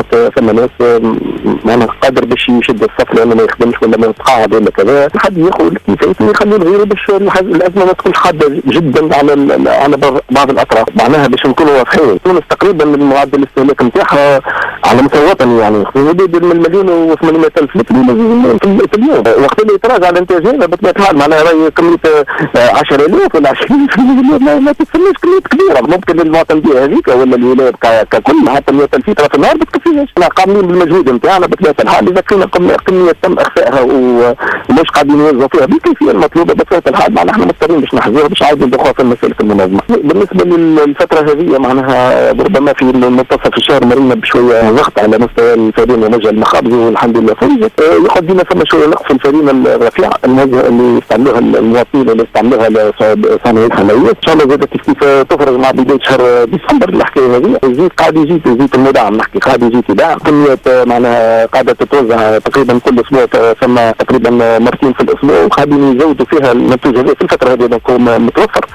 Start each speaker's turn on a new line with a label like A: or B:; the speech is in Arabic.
A: ساعات ثم ناس معناها قادر باش يشد الصف لانه ما يخدمش ولا ما يتقاعد ولا كذا، حد ياخذ كيفاش يخلي غيره باش الازمه ما تكونش حاده جدا على بعض الاطراف. معناها باش نكونوا واضحين، تونس تقريبا معدل الاستهلاك نتاعها على مستوى وطني يعني حدود المليون و800 الف لتر في اليوم، وقت اللي يتراجع الانتاج هذا بطبيعه الحال معناها راهي كميه 10,000 ولا 20,000 ما تسميش كميه كبيره. ممكن المواطن دي هذيك ولا الولايات ككل حتى 100,000 لتر في النهار ما تكفيش. احنا قاملين بالمجهود نتاعنا بطبيعه الحال، اذا كنا كميه تم اخفائها ومش قاعدين نوزعوا فيها بالكيفيه المطلوبه بطبيعه الحال معناها احنا مضطرين باش نحذروها باش عاودوا ندخلوا في المسالك المنظمه. بالنسبه للفتره هذه معناها ربما في منتصف الشهر مرينا بشويه ضغط على مستوى الفريق وموجه المخابز والحمد لله فرجت، يقعد لنا ثم شويه نقص في الفريق الرفيع اللي يستعملوها المواطنين اللي يستعملوها صانعي الحلويات. ان شاء الله زادت كيف تفرج مع بدايه شهر ديسمبر الحكايه هذه، يزيد قاعد يزيد المدعم نحكي قاعد يزيد يدعم كميه معناها قاعده تتوزع تقريبا كل اسبوع ثم تقريبا مرتين في الاسبوع وقاعدين يزودوا فيها المنتوج هذا في الفتره هذه نكون متوفر.